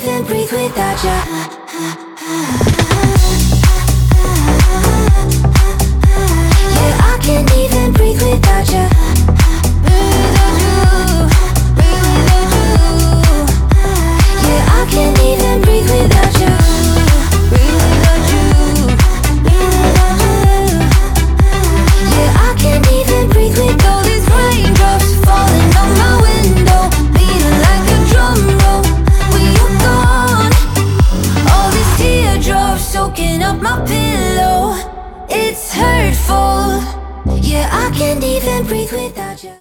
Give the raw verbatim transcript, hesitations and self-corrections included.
even breathe without you. Yeah, I can't even breathe without you. Yeah, I can't even breathe without you. Yeah, I can't even breathe with all these raindrops falling on my window, beating like a drum roll. When you're gone, all these teardrops soaking up my pillow. It's hurtful. Yeah, I can't even breathe without you.